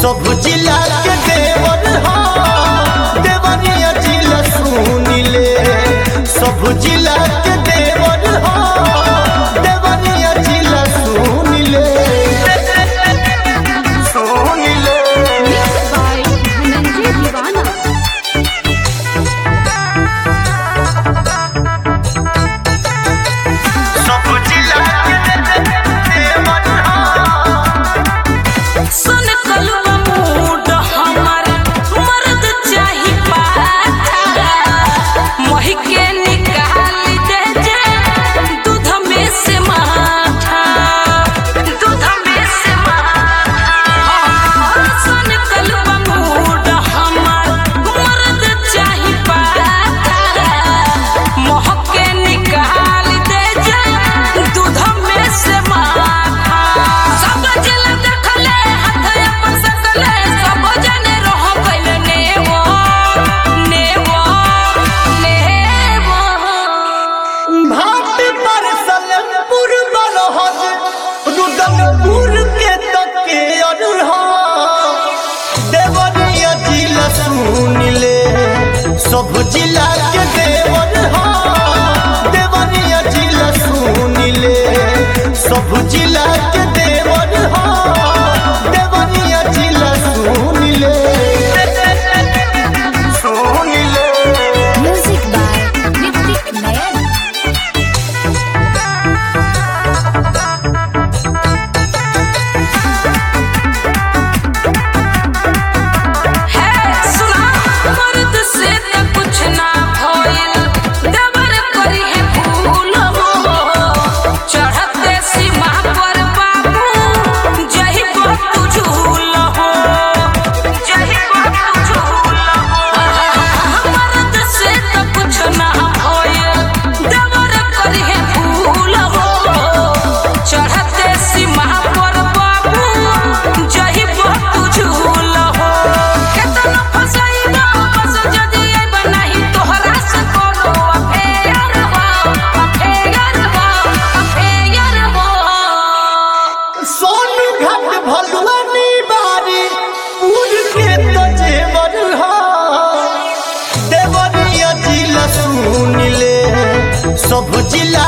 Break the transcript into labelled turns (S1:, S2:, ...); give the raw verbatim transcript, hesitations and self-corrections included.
S1: सब जिला के देवर हा देवरिया जिला सुन ले सब जिला के देवर हा देवरिया जिला सुन ले सुन ले
S2: धनंजय दीवाना
S1: सब जिला के देवर हा
S3: सुन कलवा मूड हमार मर्द चाही पाठा मोहि के निकाल दे जे दूध में से माठा दूध में से माठा सुन कलवा मूड हमार मर्द चाही पाठा मोह के निकाल दे जे दूध में से माठा सब जिला देखले हाथ अपन सकले सब जने रह गइल नेवो नेवो नेवो
S1: भाट पर सलेमपुर बलहज रुदलपुर के तके अरहा देवरिया जिला सुन ले सब जिला के देवर हा देवरिया जिला सुन ले सब जिला के देवर हा देवरिया जिला सुन ले सुन ले
S2: म्यूजिक बाय ऋतिक नयन
S3: है सुना मर्द से त कुछ ना होइल देवर करी है फूल हो चढ़ते सीमा पर बाबू जही बात झूल हो जही बात झूल हो मर्द से त कुछ ना होइल देवर करी है फूल हो चढ़ते सीमा पर बाबू जही बात झूल हो केतना फसाइबा बस जदी आइबा नाही तोहरा से कोनो अफेयर हो अफेयर हो अफेयर हो
S1: सोनू घाट भलुआनी बारी पूर के तो जेवर हा देवरिया जिला सुन ले सब जिला